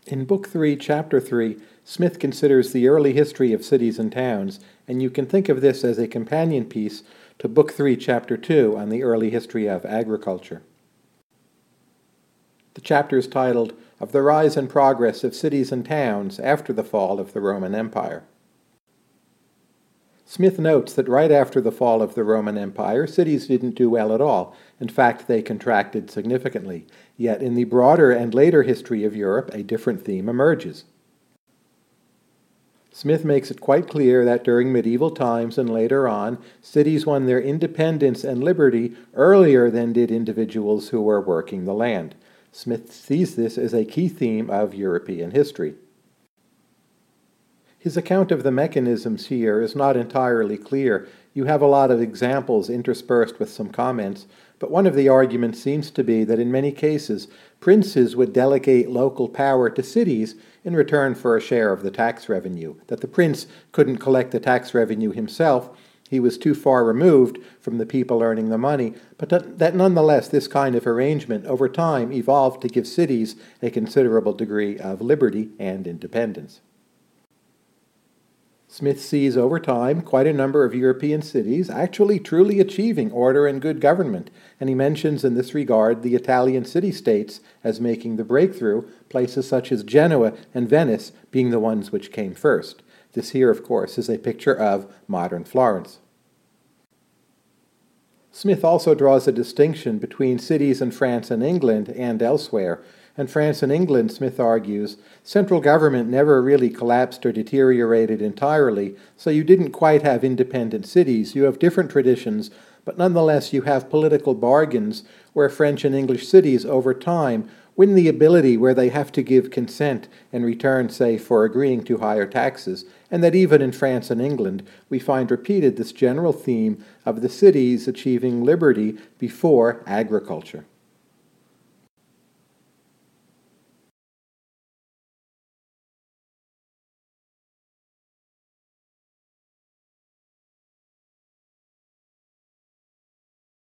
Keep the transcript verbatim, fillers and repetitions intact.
In Book three, Chapter three, Smith considers the early history of cities and towns, and you can think of this as a companion piece to Book three, Chapter two on the early history of agriculture. The chapter is titled, Of the Rise and Progress of Cities and Towns After the Fall of the Roman Empire. Smith notes that right after the fall of the Roman Empire, cities didn't do well at all. In fact, they contracted significantly. Yet in the broader and later history of Europe, a different theme emerges. Smith makes it quite clear that during medieval times and later on, cities won their independence and liberty earlier than did individuals who were working the land. Smith sees this as a key theme of European history. His account of the mechanisms here is not entirely clear. You have a lot of examples interspersed with some comments, but one of the arguments seems to be that in many cases, princes would delegate local power to cities in return for a share of the tax revenue, that the prince couldn't collect the tax revenue himself, he was too far removed from the people earning the money, but that nonetheless this kind of arrangement over time evolved to give cities a considerable degree of liberty and independence. Smith sees over time quite a number of European cities actually truly achieving order and good government, and he mentions in this regard the Italian city-states as making the breakthrough, places such as Genoa and Venice being the ones which came first. This here, of course, is a picture of modern Florence. Smith also draws a distinction between cities in France and England and elsewhere. In France and England, Smith argues, central government never really collapsed or deteriorated entirely, so you didn't quite have independent cities. You have different traditions, but nonetheless you have political bargains where French and English cities over time win the ability where they have to give consent in return, say, for agreeing to higher taxes, and that even in France and England we find repeated this general theme of the cities achieving liberty before agriculture.